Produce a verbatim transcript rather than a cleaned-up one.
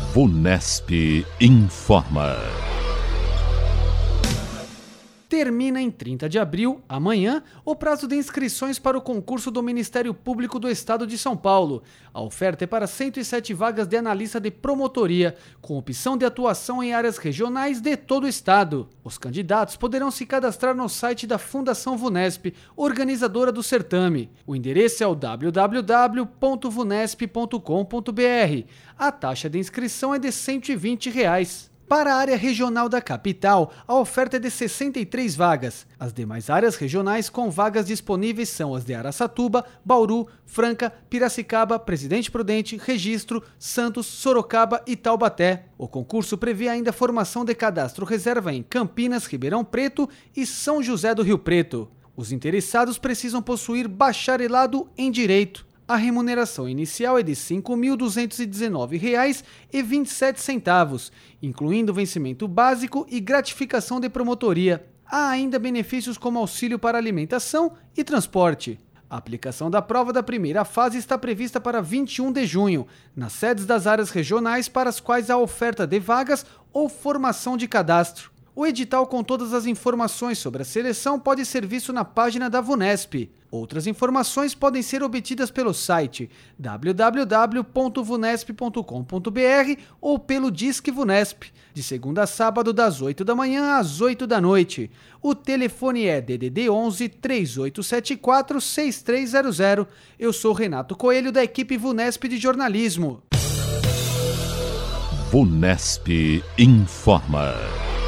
VUNESP informa. Termina em trinta de abril, amanhã, o prazo de inscrições para o concurso do Ministério Público do Estado de São Paulo. A oferta é para cento e sete vagas de analista de promotoria, com opção de atuação em áreas regionais de todo o estado. Os candidatos poderão se cadastrar no site da Fundação VUNESP, organizadora do certame. O endereço é o w w w ponto vunesp ponto com ponto b r. A taxa de inscrição é de cento e vinte reais. Para a área regional da capital, a oferta é de sessenta e três vagas. As demais áreas regionais com vagas disponíveis são as de Araçatuba, Bauru, Franca, Piracicaba, Presidente Prudente, Registro, Santos, Sorocaba e Taubaté. O concurso prevê ainda a formação de cadastro reserva em Campinas, Ribeirão Preto e São José do Rio Preto. Os interessados precisam possuir bacharelado em Direito. A remuneração inicial é de cinco mil duzentos e dezenove reais e vinte e sete centavos, incluindo vencimento básico e gratificação de promotoria. Há ainda benefícios como auxílio para alimentação e transporte. A aplicação da prova da primeira fase está prevista para vinte e um de junho, nas sedes das áreas regionais para as quais há oferta de vagas ou formação de cadastro. O edital com todas as informações sobre a seleção pode ser visto na página da VUNESP. Outras informações podem ser obtidas pelo site w w w ponto vunesp ponto com ponto b r ou pelo Disque VUNESP, de segunda a sábado das oito da manhã às oito da noite. O telefone é D D D onze, três oito sete quatro, seis três zero zero. Eu sou Renato Coelho, da equipe VUNESP de jornalismo. VUNESP informa.